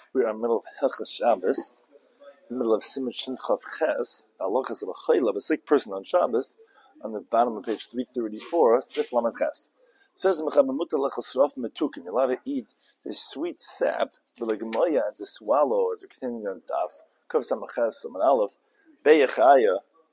We are in the middle of Hilchos Shabbos, in the middle of Siman Shin Chav Ches, halachas of a chayla, a sick person on Shabbos, on the bottom of page 334, Sif Lamed Ches. It says, you're allowed to eat the sweet sap, but like Gemaya, and to swallow, as we're continuing on Daf, Kav Samach Ches, Saman Aleph, Beyechaya,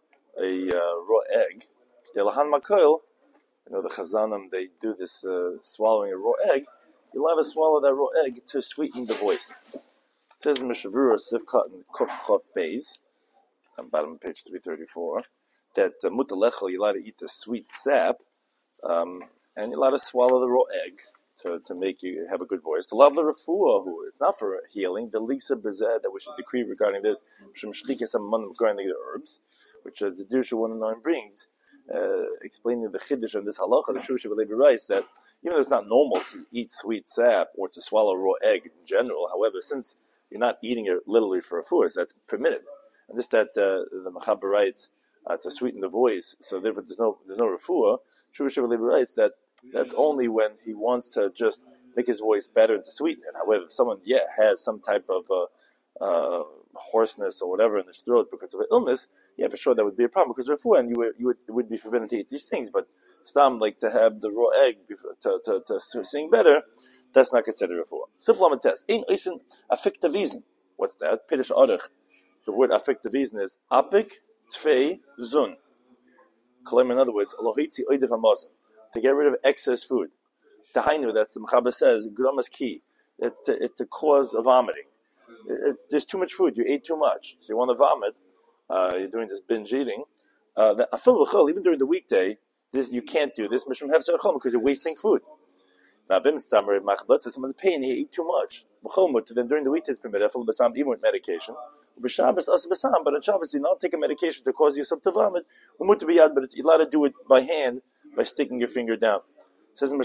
a raw egg, Delahan Makoil, the Chazanim, they do this swallowing a raw egg. You'll have to swallow that raw egg to sweeten the voice. It says in Mishavura, Sivkat and Kuf Chav Beis, on bottom of page 334, that Mutalechel, you're allowed to eat the sweet sap, and you're allowed to swallow the raw egg to make you have a good voice. To love the refuah, who it's not for healing, the Lisa Bezed that we should decree regarding this, regarding the herbs, which the Dirsha 109 brings, explaining the Chiddush of this halacha, the Shusha Levi writes that even though it's not normal to eat sweet sap or to swallow raw egg in general, however, since you're not eating it literally for a food, that's permitted. And this that the Machaber writes to sweeten the voice, so therefore there's no refuah. Shusha Levi writes that that's only when he wants to just make his voice better and to sweeten it. However, if someone has some type of hoarseness or whatever in his throat because of an illness, for sure that would be a problem because refuah, and you would be forbidden to eat these things. But stam, like to have the raw egg to sing better, that's not considered refuah. Simple on test. Ein oisen affektivisen. What's that? Pirish arich. The word affektivisen is apik tfei zun. Claim, in other words, lohitzi oidev hamazon, to get rid of excess food. The hainu, that's the Mechaber says, gramas ki. It's the cause of vomiting. There's too much food. You ate too much, so you want to vomit. You're doing this binge eating. Even during the weekday, you can't do this because you're wasting food. Now, someone's pain, he ate too much. Then during the weekday, it's permitted, even with medication. But on Shabbos, you not take a medication to cause yourself to vomit. But you're allowed to do it by hand, by sticking your finger down. It says in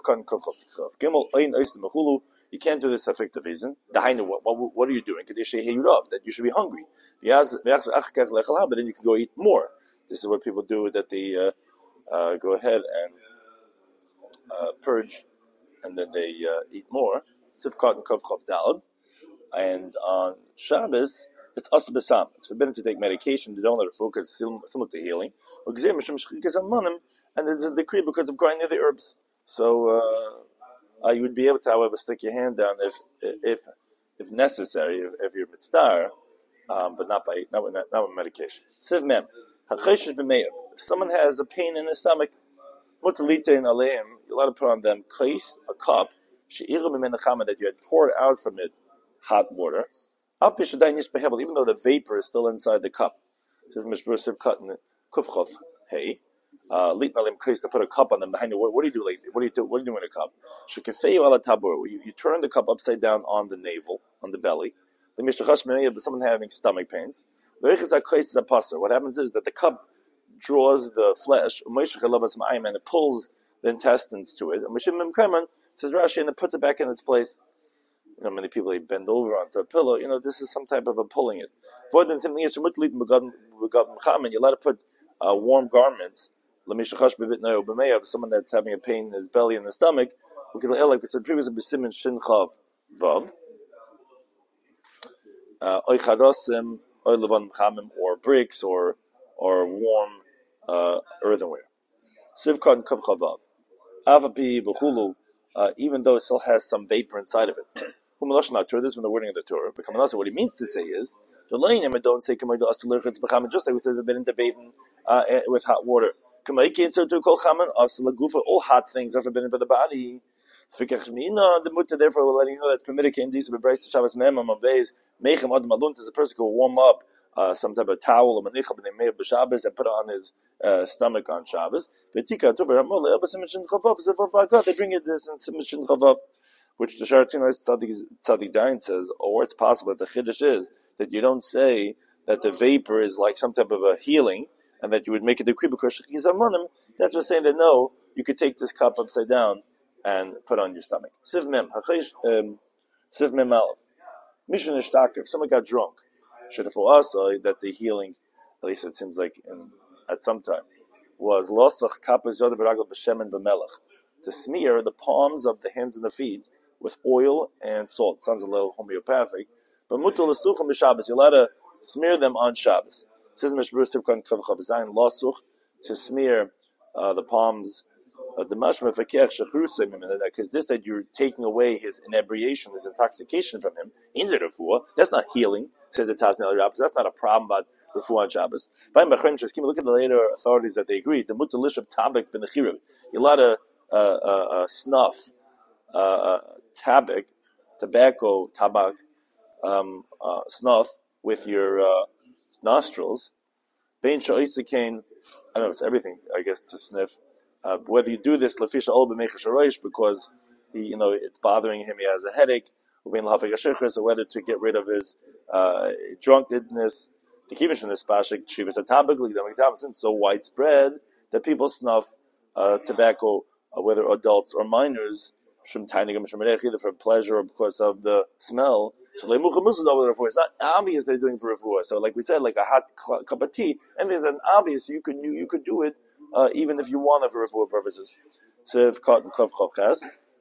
you can't do this effective reason. What are you doing? That you should be hungry. But then you can go eat more. This is what people do, that they go ahead and purge, and then they eat more. Sifkat and Kav Chav Dalad. And on Shabbos, it's asa b'sam. It's forbidden to take medication. They don't let it focus, similar to healing. And there's a decree because of grinding the herbs. So you would be able to, however, stick your hand down if necessary, if you're mitzvah, but not with medication. Siv mem, if someone has a pain in his stomach, mutalite in aleim, you're allowed to put on them kais, a cup, that you had poured out from it hot water, even though the vapor is still inside the cup. It says Mishbur Siv cut in Kufchov, hey. To put a cup on them. What do you do? What do you do in a cup? You turn the cup upside down on the navel, on the belly. Someone having stomach pains. What happens is that the cup draws the flesh, and it pulls the intestines to it. Says Rashi, and it puts it back in its place. Many people, they bend over onto a pillow. This is some type of a pulling it. You're allowed to put warm garments. Someone that's having a pain in his belly and the stomach, like we said previously, b'simin shin chav vav, oy charasim, oy levan chamim, or bricks, or warm earthenware. Sivkot kav chavav, avapi b'chulu, even though it still has some vapor inside of it. This is from the wording of the Torah. But what he means to say is, don't say just like we said, we've been into bathing with hot water. All hot things are forbidden for the body. The mutter, therefore, we're letting you know that's permitted. As a person can warm up some type of towel or manicha and put it on his stomach on Shabbos. They bring it this in Simishin Chavav, which the Sharatzin Tzadik Dayan says, or it's possible that the Chiddush is that you don't say that the vapor is like some type of a healing, and that you would make a decree because he's a manim. That's what saying that no, you could take this cup upside down and put on your stomach. Siv mem aleph. Mishnah Ishtakar, if someone got drunk, should have for us that the healing, at least it seems like at some time, was losach kapas yodav v'ragel b'shemen b'melech, to smear the palms of the hands and the feet with oil and salt. Sounds a little homeopathic. But mutal l'suchim b'Shabbos. You're allowed to smear them on Shabbos. It says in Mishmur Sivkan Kav Chav Zayin Lasuch, to smear the palms the mashma fakech shechrusim, because this that you're taking away his inebriation, his intoxication from him. Inzer refuah, that's not healing. Says the Taz Nel Rabbis. That's not a problem about refuah on Shabbos. Look at the later authorities that they agree. The mutalish of tabak ben nechirim. You allowed to snuff tabak, tobacco, tabak, snuff with your nostrils. Bein sha'isikain, I don't know, it's everything, I guess, to sniff. Whether you do this lefisha ol b'meichash harosh because it's bothering him, he has a headache, or whether to get rid of his drunkenness. The kivin this pashik shivas atabik it's so widespread that people snuff tobacco, whether adults or minors, either for pleasure or because of the smell. So it's not obvious they're doing for refuah. So like we said, like a hot cup of tea, and there's an obvious you could do it even if you want it for refuah purposes. So if caught in kav chavches,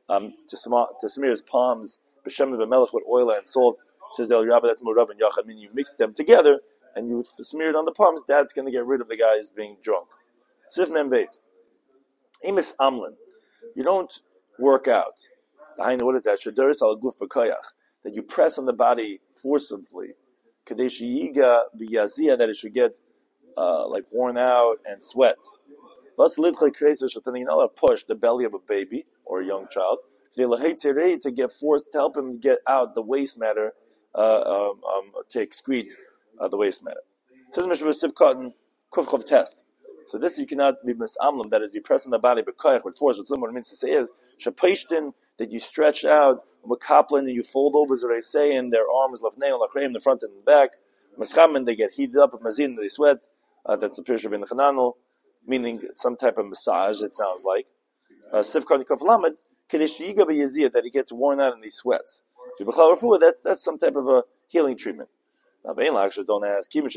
to smear his palms b'shem b'melech with oil and salt, says El Rabbi, that's murav and yachad. I mean, you mix them together and you smear it on the palms. That's going to get rid of the guys being drunk. Sif mem beis. Emis amlin. You don't work out. What is that? Shaduris al guf b'koyach. That you press on the body forcibly, kadesh yiga b'yazia, that it should get like worn out and sweat. Let's literally create a push the belly of a baby or a young child to get forced to help him get out the waste matter, to excrete the waste matter. Says Mishmur Sivkatan Kufchav Test. So this you cannot be misamlam. That is, you press on the body b'koyach with force. What it means to say is shapishtin, that you stretch out, makaplin, and you fold over, as they say, in their arms, lafnei, lachreim, the front and the back. Maschamen, they get heated up, mazin, they sweat. That's the Pirush ben Chananel, meaning some type of massage, it sounds like. Sivkon Kaflamed, Kadesh Yiga b'yazia, that he gets worn out and he sweats. That's some type of a healing treatment. Now, actually, don't ask. What do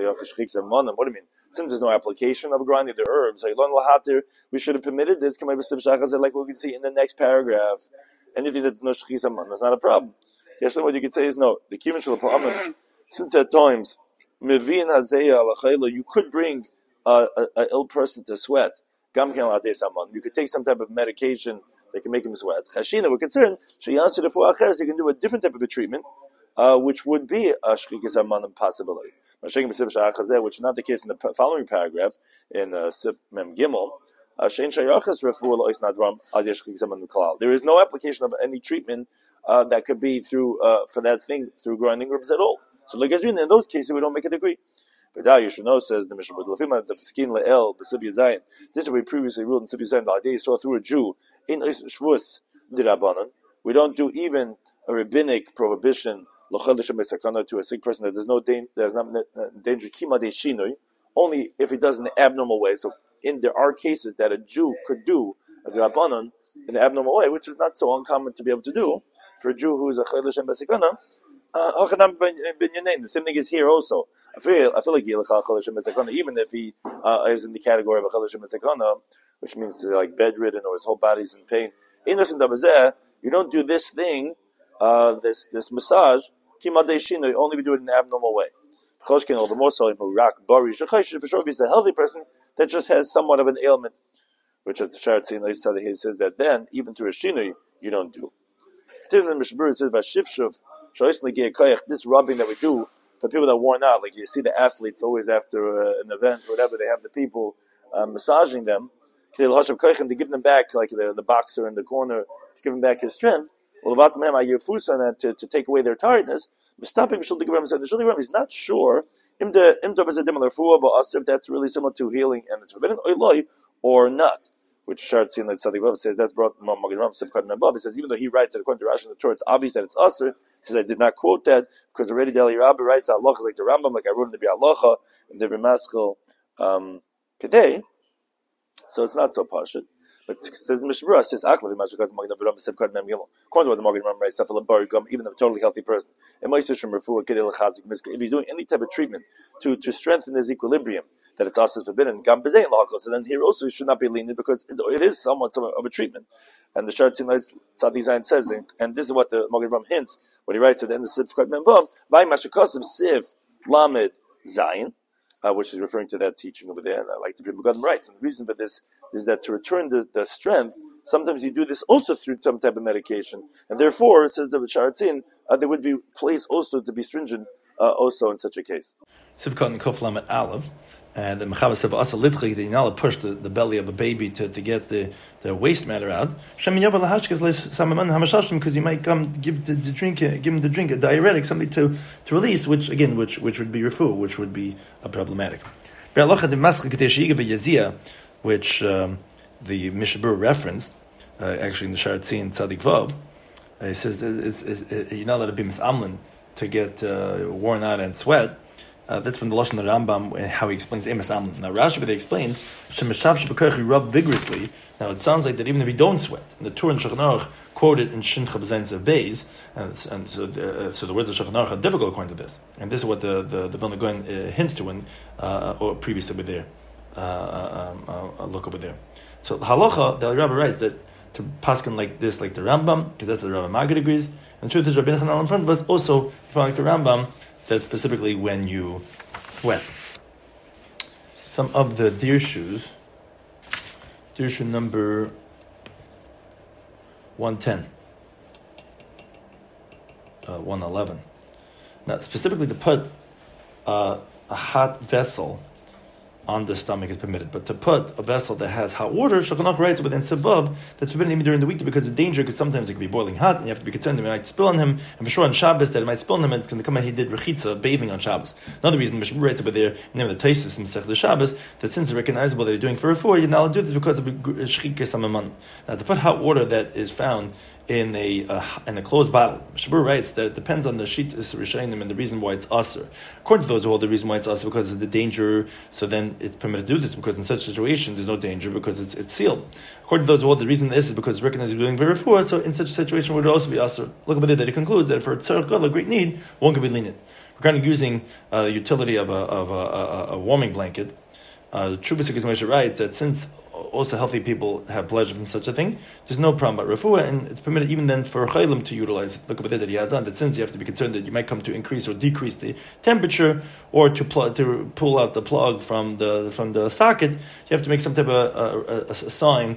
you mean? Since there's no application of grinding the herbs, we should have permitted this, like we can see in the next paragraph. Anything that's no shechis amon, that's not a problem. What you could say is no. The kivin shel ha'amon, since at times, you could bring a ill person to sweat. You could take some type of medication that can make him sweat. Chashina, we're concerned, you can do a different type of a treatment, which would be a shchikas amanim possibility. Which is not the case in the following paragraph, in Sip Mem Gimel. There is no application of any treatment that could be through for that thing through grinding herbs at all. So in those cases we don't make a decree. But you should know, says the Mishnah, this is what we previously ruled in Sibir Zayin, the idea saw through a Jew in Shvus Dirabanan. We don't do even a rabbinic prohibition to a sick person that there's not danger kima de shinoi, only if he does in an abnormal way. So there are cases that a Jew could do a Dirabanan in an abnormal way, which is not so uncommon to be able to do for a Jew who is a chayil l'shem b'sekana. The same thing is here also. I feel like even if he is in the category of a chayil l'shem b'sekana, which means like bedridden or his whole body's in pain. You don't do this thing, this massage, only we do it in an abnormal way. The more so, if he's a healthy person that just has somewhat of an ailment, which is the Sharatzin, he says that then, even through a shinui, you don't do. Particularly the Mishabur says about shivshuv, this rubbing that we do for people that are worn out, like you see the athletes always after an event or whatever, they have the people massaging them, to give them back, like the boxer in the corner, to give him back his strength. Well, to take away their tiredness, he's not sure if that's really similar to healing and it's forbidden or not. Which Sharatzin says that's brought Magen Ram. He says even though he writes that according to Rashi in the Torah, it's obvious that it's usher. He says I did not quote that because already Deli Rabbi writes that halacha like the Rambam, like I wrote in the Bi'alacha in the Remaskal Kedei. So it's not so pashut. But it says in Mishnah, says according to what the Magen Ram writes, even a totally healthy person. If he's doing any type of treatment to strengthen his equilibrium, that it's also forbidden. So then here also you should not be lenient because it is somewhat of a treatment. And the Sharatzin Tzadi Zayin says, and this is what the Magen Avraham hints, what he writes at the end of Sivkot Membam, Vay Mashakasim Siv Lamed Zayin, which is referring to that teaching over there, like the Pri Megadim writes. And the reason for this is that to return the strength, sometimes you do this also through some type of medication. And therefore, it says that with Sharatzin, there would be place also to be stringent also in such a case. Sivkot and Kof Lamed Aleph. And the Mechavas of Asa Litchli, they now push the belly of a baby to get the waste matter out. Because you might come give him the drink, a diuretic, something to release, which would be refu, which would be problematic. Which the Mishabur referenced, actually in the Sharatzin Tzadik Vav, he says you're not allowed to be misamlin to get worn out and sweat. That's from the Lashon of the Rambam, how he explains Emes Amlin. Now Rashi explains, Shemeshav Shebekach, you rub vigorously. Now it sounds like that even if you don't sweat, and the Torah and Shulchan Aruch quoted in Shin Chabzayin of Beis, and so the words of Shulchan Aruch are difficult according to this. And this is what the Vilna Gaon hints to when, or previously over there, look over there. So Halacha, the Rabbi writes that to paskin like this, like the Rambam, because that's the Rabbi Maggid agrees, and the truth is Rabbi Chananel in front of us also, like the Rambam, that specifically when you sweat. Some of the deer shoe number 110, 111. Now, specifically to put a hot vessel on the stomach is permitted, but to put a vessel that has hot water, Shulchan Aruch writes within Sevav, that's forbidden even during the week because of danger, because sometimes it can be boiling hot, and you have to be concerned that it might spill on him, and for sure on Shabbos that it might spill on him, and it's going to come out he did rechitza, bathing on Shabbos. Another reason, Mishnah writes over there, in the Taisus in Masechta Shabbos, that since it's recognizable that you're doing for refuah, you're not allowed to do this because of shchikes hamaman. Now, to put hot water that is found in a closed bottle, Shabur writes that it depends on the Shittas Rishayim and the reason why it's aser. According to those who hold the reason why it's aser because of the danger, so then it's permitted to do this because in such a situation there's no danger because it's sealed. According to those who hold the reason this is because it's recognized you're doing very refuah, so in such a situation would it also be aser. Look at it that it concludes that for a tzarech gadol, a great need, one can be lenient. Regarding using the utility of a warming blanket, Trubisik Moshe writes that since also healthy people have pleasure from such a thing, there's no problem about refuah, and it's permitted even then for chaylim to utilize. Look at that he has on that since you have to be concerned that you might come to increase or decrease the temperature, or to pull out the plug from the socket, you have to make some type of a sign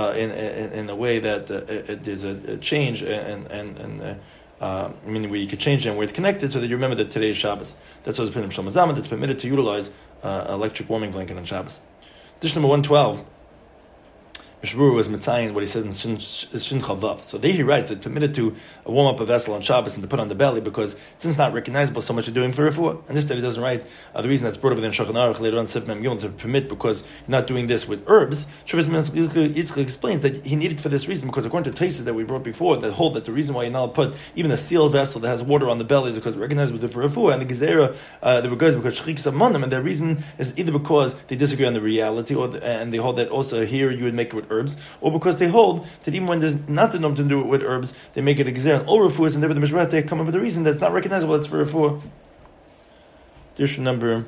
in a way that there's a change meaning where you could change it and where it's connected so that you remember that today is Shabbos. That's what's permitted from Shlomo Zalman. It's permitted to utilize electric warming blanket on Shabbos. Dish number 112. Mishbur was mitzayin what he says in Shin Chavav. So there he writes that permitted to warm up a vessel on Shabbos and to put on the belly because since it's not recognizable so much you're doing for refuah. And this time he doesn't write the reason that's brought up within Shulchan Aruch later on Sif Mem Gimel to permit because you're not doing this with herbs. Shabbos Yitzchak explains that he needed for this reason because according to Taisus that we brought before that hold that the reason why you now put even a sealed vessel that has water on the belly is because recognizable with the refuah, and the gezerah the regards because shchiks amanim, and the reason is either because they disagree on the reality and they hold that also here you would make it with herbs, or because they hold that even when there's not the norm to do it with herbs, they make it exer all refuahs, and therefore the Mishpat they come up with a reason that's not recognizable. That's for refuah. Dish number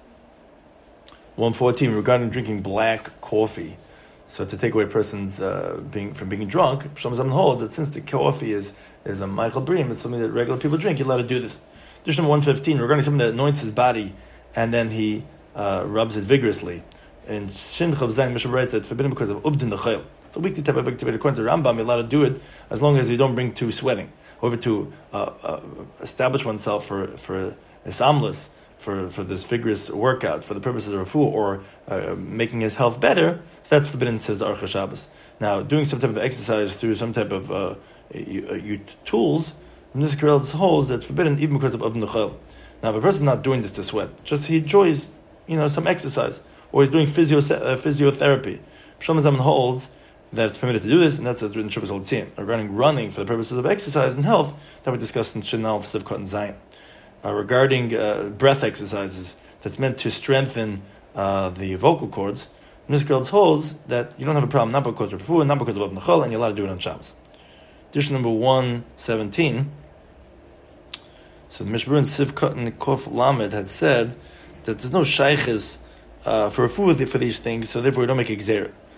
114 regarding drinking black coffee. So to take away a person's being drunk, Shlomo Zalman holds that since the coffee is a Michael Bream, it's something that regular people drink, you're allowed to do this. Dish number 115 regarding something that anoints his body and then he rubs it vigorously. And Shin Chav Zayin Mishnah writes that it's forbidden because of Ubdin the Chayil. It's a weekly type of activity. According to Rambam, you're allowed to do it as long as you don't bring to sweating. However, to establish oneself for samlas, for this vigorous workout, for the purposes of refuah or making his health better, so that's forbidden, says the Aruch Shabbos. Now, doing some type of exercise through some type of tools, this holds that's forbidden even because of Ubdin the Chayil. Now, if a person's not doing this to sweat, just he enjoys, some exercise, or he's doing physiotherapy. Shlomo Zalman holds that it's permitted to do this, and that's written in Shuvas Holtzim. Regarding running for the purposes of exercise and health, that we discussed in Shinal Sivkot and Zayin. Regarding breath exercises, that's meant to strengthen the vocal cords, Mishkal holds that you don't have a problem, not because of refuah, not because of Ubdin Chayil, and you're allowed to do it on Shabbos. Dish number 117. So the Mishbur and Sivkot and Kof Lamed had said that there's no shaykhis for refuah for these things, so therefore we don't make a gzera.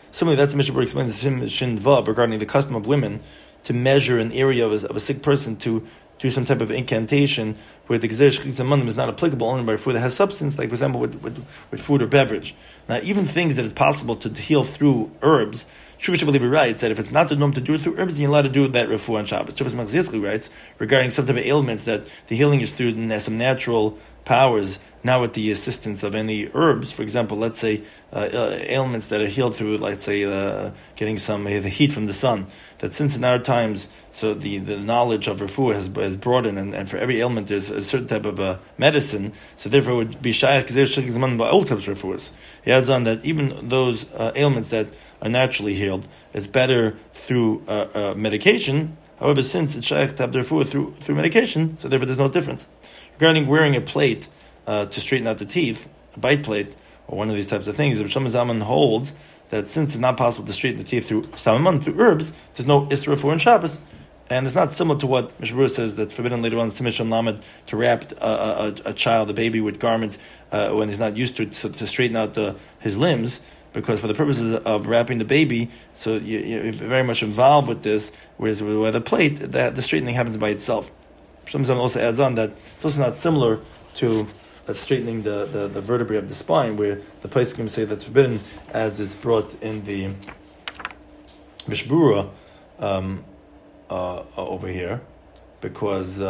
Similarly, that's the Mishnah Berurah explains in Shin Vav regarding the custom of women to measure an area of a sick person to do some type of incantation where the Gzeir Shechita Manim is not applicable only by food that has substance, like for example with food or beverage. Now, even things that it's possible to heal through herbs, Shuvah Levi writes that if it's not the norm to do it through herbs, you're allowed to do that refuah on Shabbos. Shuvah Machzitzki writes regarding some type of ailments that the healing is through some natural powers, not with the assistance of any herbs. For example, let's say ailments that are healed through, let's say, getting some the heat from the sun. That since in our times, so the knowledge of refuah has broadened, and for every ailment there's a certain type of medicine. So therefore, it would be shayach gzeir shechita zman by old types of refuahs. He adds on that even those ailments that are naturally healed, it's better through medication. However, since it's shayach to have the refuah through medication, so therefore there's no difference. Regarding wearing a plate to straighten out the teeth, a bite plate, or one of these types of things, the Rosh Hashanah holds that since it's not possible to straighten the teeth through samaman, through herbs, there's no isra for in Shabbos. And it's not similar to what Mishnah Berurah says that's forbidden later on in Simon Shem Lamed to wrap a child, a baby, with garments when he's not used to it, so to straighten out his limbs, because for the purposes of wrapping the baby, so you're very much involved with this, whereas with a plate, the straightening happens by itself. Sometimes also adds on that it's also not similar to straightening the vertebrae of the spine, where the place can say that's forbidden, as is brought in the Mishnah Berurah over here, because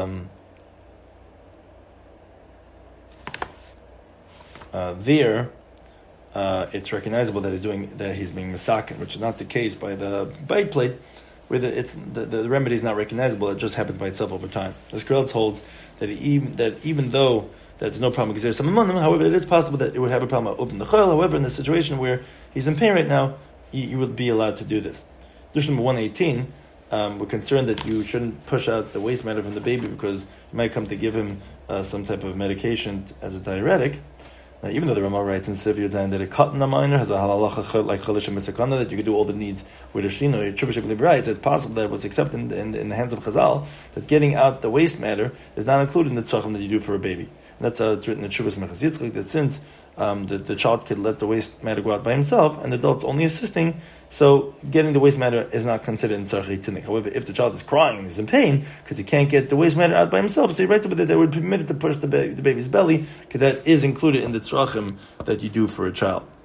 there it's recognizable that he's being misaken, which is not the case by the bite plate, where the remedy is not recognizable; it just happens by itself over time. As Krelitz holds that even though there's no problem because there's some among them, however, it is possible that it would have a problem of open the chayil. However, in the situation where he's in pain right now, you would be allowed to do this. Dish number 118. We're concerned that you shouldn't push out the waste matter from the baby because you might come to give him some type of medication as a diuretic. Now, even though the Ramah writes in Sifir Zayin that a cotton minor has a halalacha like chalish and misakana, that you can do all the needs with a shino, Chubashik writes it's possible that what's accepted in the hands of Chazal, that getting out the waste matter is not included in the tzachim that you do for a baby. And that's how it's written in Chubas Mechas Yitzchak, that since the child could let the waste matter go out by himself, and the adult's only assisting, so getting the waste matter is not considered in Tzarchei Tinnik. However, if the child is crying and he's in pain because he can't get the waste matter out by himself, so he writes about that they would permit it to push the baby's belly, because that is included in the tzrachim that you do for a child.